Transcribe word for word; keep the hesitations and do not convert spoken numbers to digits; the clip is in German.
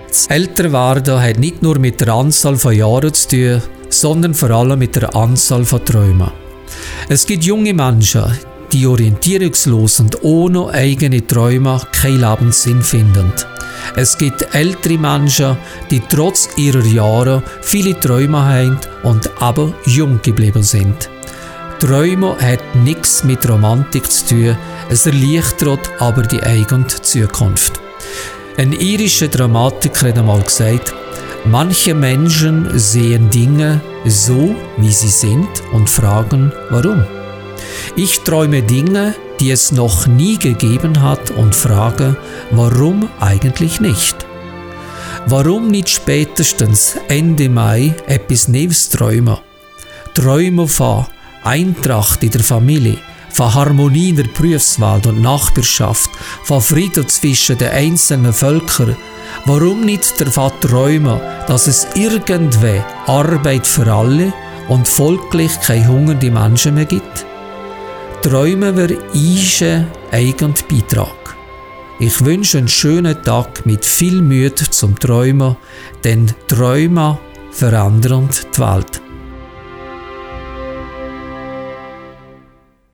Das Älterwerden hat nicht nur mit der Anzahl von Jahren zu tun, sondern vor allem mit der Anzahl von Träumen. Es gibt junge Menschen, die orientierungslos und ohne eigene Träume keinen Lebenssinn finden. Es gibt ältere Menschen, die trotz ihrer Jahre viele Träume haben und aber jung geblieben sind. Träumen hat nichts mit Romantik zu tun, es erleichtert aber die eigene Zukunft. Ein irischer Dramatiker hat einmal gesagt, manche Menschen sehen Dinge so, wie sie sind und fragen, warum. Ich träume Dinge, die es noch nie gegeben hat und frage, warum eigentlich nicht? Warum nicht spätestens Ende Mai etwas Neues träumen? Träume von Eintracht in der Familie, von Harmonie in der Berufswelt und Nachbarschaft, von Frieden zwischen den einzelnen Völkern. Warum nicht davon träumen, dass es irgendwann Arbeit für alle und folglich keine hungernden Menschen mehr gibt? Träumen wir unseren eigenen Beitrag. Ich wünsche einen schönen Tag mit viel Mühe zum Träumen, denn Träume verändern die Welt.